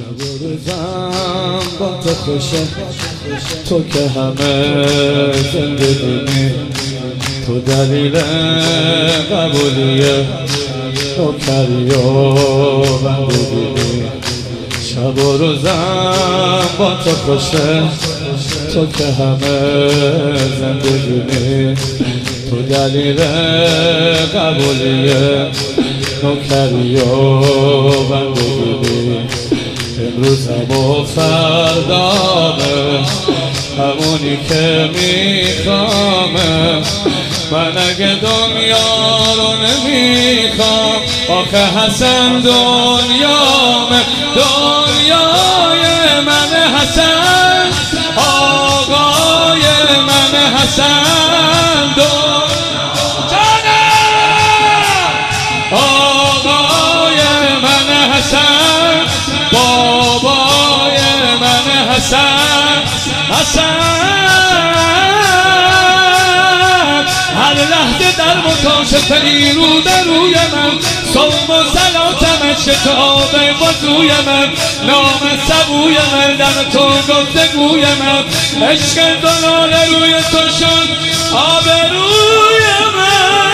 شب و روزم با تو خوشه، تو که همه زندگی، تو دلیل قبولیه نوکری و بندگی. شب و روزم با تو خوشه، تو که همه زندگی، تو دلیل قبولیه نوکری و بندگی. امروزم و فردامه همونی که میخوامه، من اگه دنیا رو نمیخوام، آخه حسن دنیامه، دنیای من حسن، آقای من حسن، آقای من حسن، بابای من حسن، هر لحظه در متاسفری رو در روی من، صوم و صلاتم شتاب وضوی من، نام سبوی من در تو گفتگوی من، عشق دلال روی تو شد آب روی من.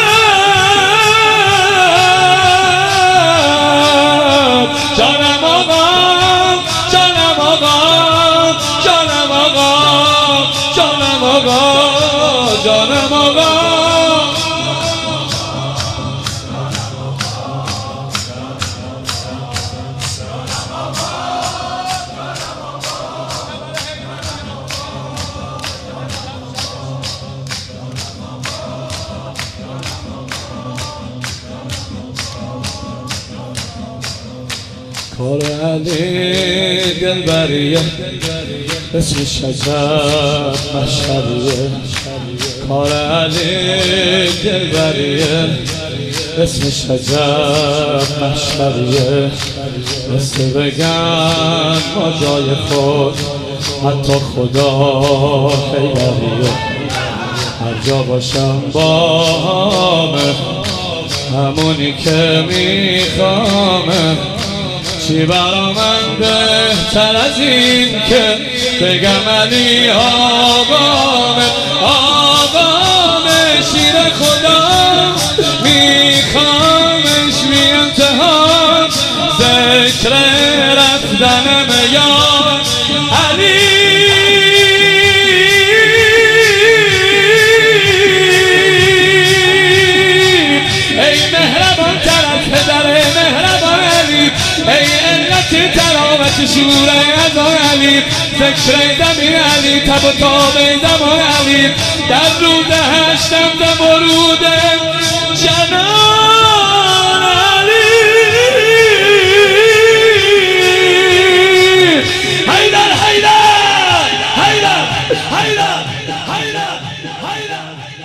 جانم آقا، جانم آقا، جانم آقا، جانم آقا، جانم آقا. کار علی دلبریه اسمش عجب مشهریه، کار علی دلبریه اسمش عجب مشهریه. مثل بگن ما جای خود حتی خدا حیدریه، هر جا باشم با همه همونی که میخوامه. چی برا من بهتر از این که بگم علی آقامه، آقامه شیر خدا، میخوامش بی انتها، ذکر رفتنم یا علی. ای مهربان طرف پدر مهربان علی، ای علت تراوت شور ازان علی، ذکر دمی علی، تب و تاب دمان علی، در رود هشتم دم و رود جنان علی. حیدر حیدر حیدر حیدر حیدر حیدر حیدر